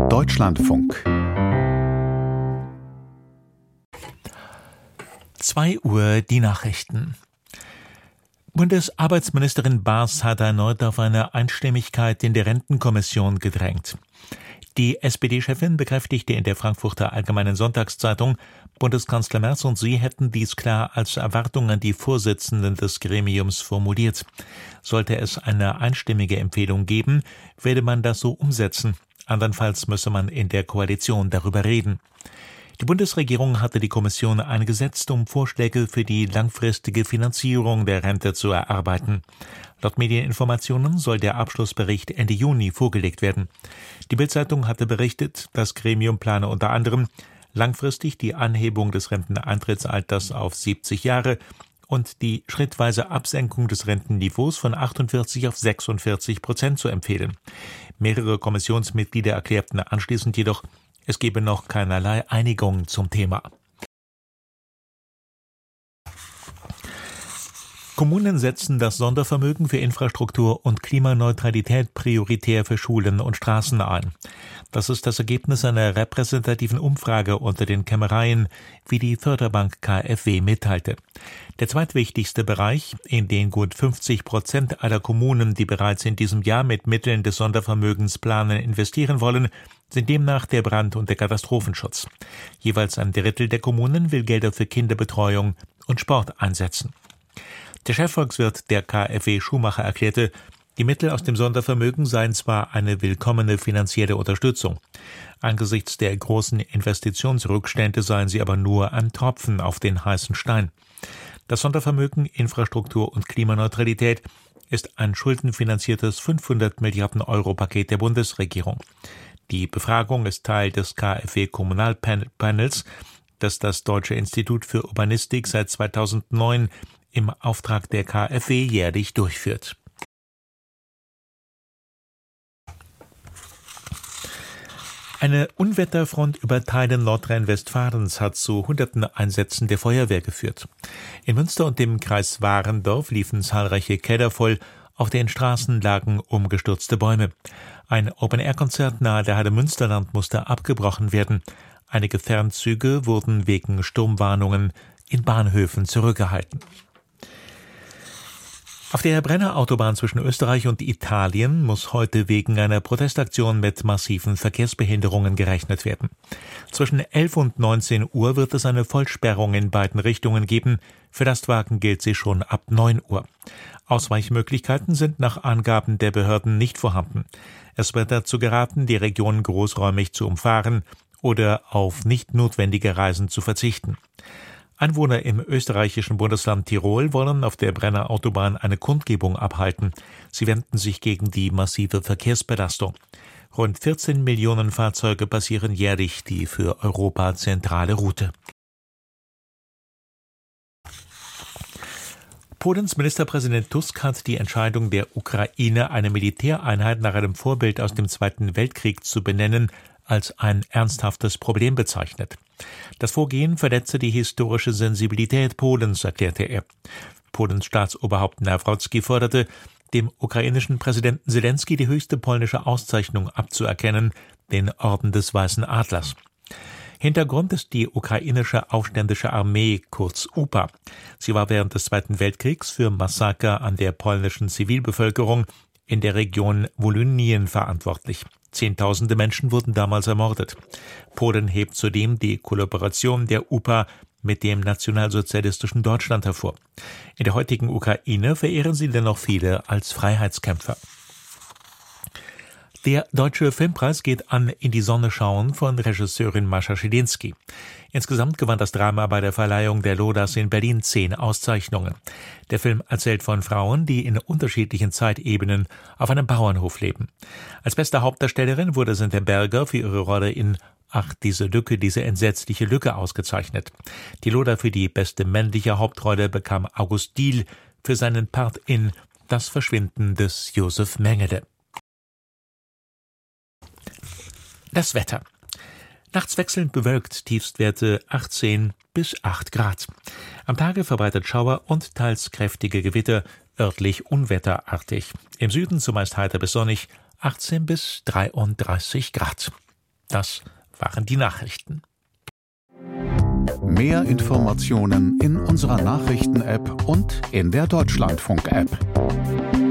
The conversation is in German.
Deutschlandfunk 2 Uhr die Nachrichten. Bundesarbeitsministerin Baas hat erneut auf eine Einstimmigkeit in der Rentenkommission gedrängt. Die SPD-Chefin bekräftigte in der Frankfurter Allgemeinen Sonntagszeitung, Bundeskanzler Merz und sie hätten dies klar als Erwartung an die Vorsitzenden des Gremiums formuliert. Sollte es eine einstimmige Empfehlung geben, werde man das so umsetzen. Andernfalls müsse man in der Koalition darüber reden. Die Bundesregierung hatte die Kommission eingesetzt, um Vorschläge für die langfristige Finanzierung der Rente zu erarbeiten. Laut Medieninformationen soll der Abschlussbericht Ende Juni vorgelegt werden. Die Bild-Zeitung hatte berichtet, das Gremium plane unter anderem langfristig die Anhebung des Renteneintrittsalters auf 70 Jahre und die schrittweise Absenkung des Rentenniveaus von 48 auf 46% zu empfehlen. Mehrere Kommissionsmitglieder erklärten anschließend jedoch, es gebe noch keinerlei Einigung zum Thema. Kommunen setzen das Sondervermögen für Infrastruktur und Klimaneutralität prioritär für Schulen und Straßen ein. Das ist das Ergebnis einer repräsentativen Umfrage unter den Kämmereien, wie die Förderbank KfW mitteilte. Der zweitwichtigste Bereich, in den gut 50% aller Kommunen, die bereits in diesem Jahr mit Mitteln des Sondervermögens planen, investieren wollen, sind demnach der Brand- und der Katastrophenschutz. Jeweils ein Drittel der Kommunen will Gelder für Kinderbetreuung und Sport einsetzen. Der Chefvolkswirt der KfW Schumacher erklärte, die Mittel aus dem Sondervermögen seien zwar eine willkommene finanzielle Unterstützung. Angesichts der großen Investitionsrückstände seien sie aber nur ein Tropfen auf den heißen Stein. Das Sondervermögen Infrastruktur und Klimaneutralität ist ein schuldenfinanziertes 500 Milliarden Euro Paket der Bundesregierung. Die Befragung ist Teil des KfW-Kommunalpanels, das das Deutsche Institut für Urbanistik seit 2009 im Auftrag der KfW jährlich durchführt. Eine Unwetterfront über Teilen Nordrhein-Westfalens hat zu hunderten Einsätzen der Feuerwehr geführt. In Münster und dem Kreis Warendorf liefen zahlreiche Keller voll, auf den Straßen lagen umgestürzte Bäume. Ein Open-Air-Konzert nahe der Halle Münsterland musste abgebrochen werden. Einige Fernzüge wurden wegen Sturmwarnungen in Bahnhöfen zurückgehalten. Auf der Brenner Autobahn zwischen Österreich und Italien muss heute wegen einer Protestaktion mit massiven Verkehrsbehinderungen gerechnet werden. Zwischen 11 und 19 Uhr wird es eine Vollsperrung in beiden Richtungen geben. Für Lastwagen gilt sie schon ab 9 Uhr. Ausweichmöglichkeiten sind nach Angaben der Behörden nicht vorhanden. Es wird dazu geraten, die Region großräumig zu umfahren oder auf nicht notwendige Reisen zu verzichten. Einwohner im österreichischen Bundesland Tirol wollen auf der Brenner Autobahn eine Kundgebung abhalten. Sie wenden sich gegen die massive Verkehrsbelastung. Rund 14 Millionen Fahrzeuge passieren jährlich die für Europa zentrale Route. Polens Ministerpräsident Tusk hat die Entscheidung der Ukraine, eine Militäreinheit nach einem Vorbild aus dem Zweiten Weltkrieg zu benennen, als ein ernsthaftes Problem bezeichnet. Das Vorgehen verletze die historische Sensibilität Polens, erklärte er. Polens Staatsoberhaupt Nawrocki forderte, dem ukrainischen Präsidenten Zelensky die höchste polnische Auszeichnung abzuerkennen, den Orden des Weißen Adlers. Hintergrund ist die ukrainische Aufständische Armee, kurz UPA. Sie war während des Zweiten Weltkriegs für Massaker an der polnischen Zivilbevölkerung in der Region Wolynien verantwortlich. Zehntausende Menschen wurden damals ermordet. Polen hebt zudem die Kollaboration der UPA mit dem nationalsozialistischen Deutschland hervor. In der heutigen Ukraine verehren sie dennoch viele als Freiheitskämpfer. Der Deutsche Filmpreis geht an In die Sonne schauen von Regisseurin Mascha Schilinski. Insgesamt gewann das Drama bei der Verleihung der Lodas in Berlin 10 Auszeichnungen. Der Film erzählt von Frauen, die in unterschiedlichen Zeitebenen auf einem Bauernhof leben. Als beste Hauptdarstellerin wurde Senta Berger für ihre Rolle in Ach, diese Lücke, diese entsetzliche Lücke ausgezeichnet. Die Loda für die beste männliche Hauptrolle bekam August Diehl für seinen Part in Das Verschwinden des Josef Mengele. Das Wetter. Nachts wechselnd bewölkt, Tiefstwerte 18 bis 8 Grad. Am Tage verbreitet Schauer und teils kräftige Gewitter, örtlich unwetterartig. Im Süden zumeist heiter bis sonnig, 18 bis 33 Grad. Das waren die Nachrichten. Mehr Informationen in unserer Nachrichten-App und in der Deutschlandfunk-App.